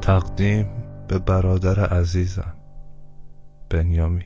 تقدیم به برادر عزیزم بنیامین.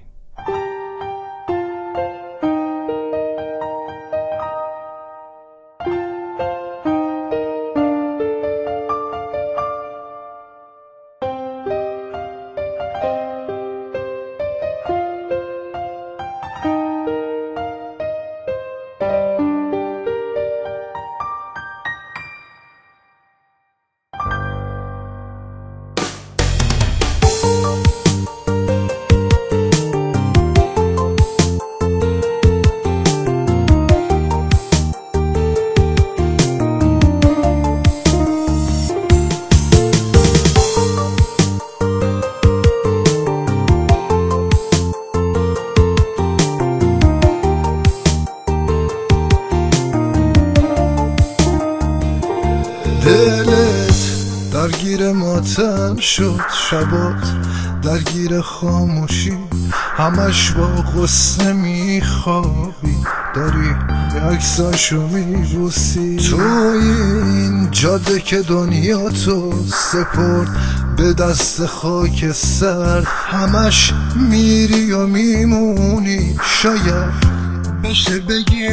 دلت درگیر ماتم شد، شبات درگیر خاموشی، همش با غصه میخوابی، داری عکساشو میبوسی. تو این جاده که دنیا تو سپرد به دست خاک سر، همش میری و میمونی، شاید بشه بگی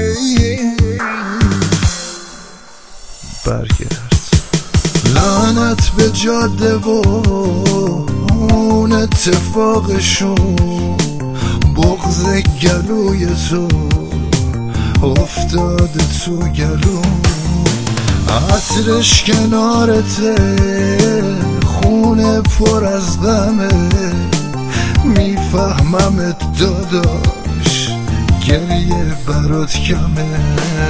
برگرد. لعنت به جاده و اون اتفاقشون، بغض گلوی تو افتاده تو گلو، عطرش کنارته، خونه پر از غمه، میفهممت داداش، گریه برات کمه.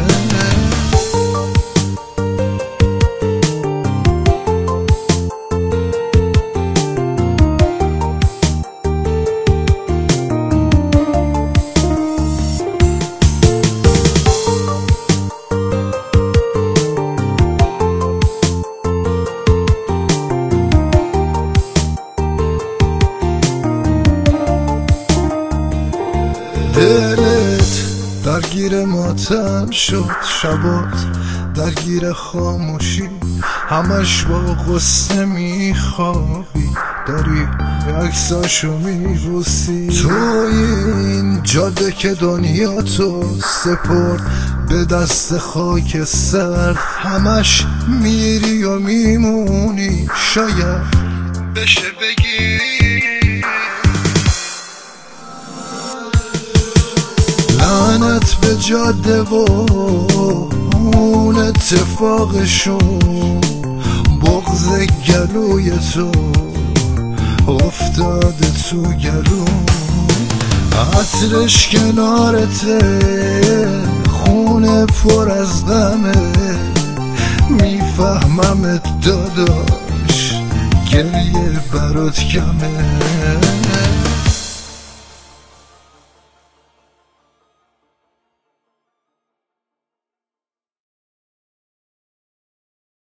دلت درگیر ماتم شد، شبات درگیر خاموشی، همش با غصه میخوابی، داری عکساشو میبوسی. تو این جاده که دنیا تو سپرد به دست خاک سر، همش میری و میمونی، شاید بشه بگی لعنت به جاده و اون اتفاقشون، بغض گلوی تو افتاده تو گلو، عطرش کنارته، خونه پر از غمه، میفهممت داداش، گریه برات کمه.